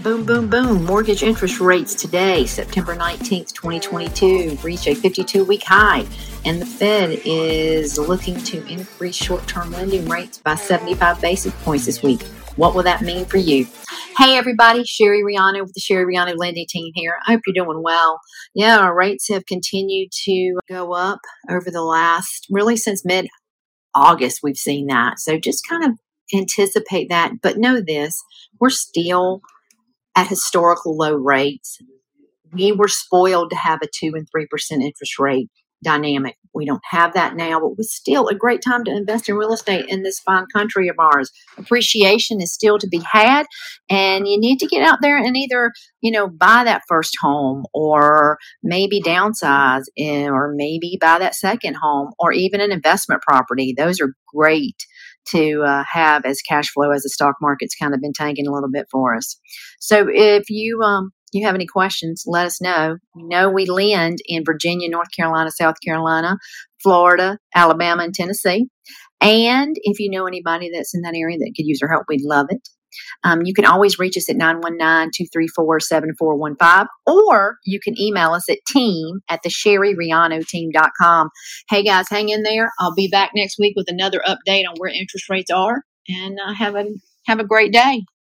Boom, boom, boom. Mortgage interest rates today, September 19th, 2022, reach a 52-week high. And the Fed is looking to increase short-term lending rates by 75 basis points this week. What will that mean for you? Hey, everybody. Sherry Riano with the Sherry Riano Lending Team here. I hope you're doing well. Yeah, our rates have continued to go up over the last, really since mid-August, we've seen that. So just kind of anticipate that. But know this, we're still at historical low rates. We were spoiled to have a 2 and 3% interest rate dynamic. We don't have that now, but it's still a great time to invest in real estate in this fine country of ours. Appreciation is still to be had, and you need to get out there and either, buy that first home or maybe downsize or maybe buy that second home or even an investment property. Those are great to have as cash flow as the stock market's kind of been tanking a little bit for us. So if you have any questions, let us know. We lend in Virginia, North Carolina, South Carolina, Florida, Alabama, and Tennessee. And if you know anybody that's in that area that could use our help, we'd love it. You can always reach us at 919-234-7415, or you can email us at team@thesherryrianoteam.com. Hey guys, hang in there. I'll be back next week with another update on where interest rates are, and have a great day.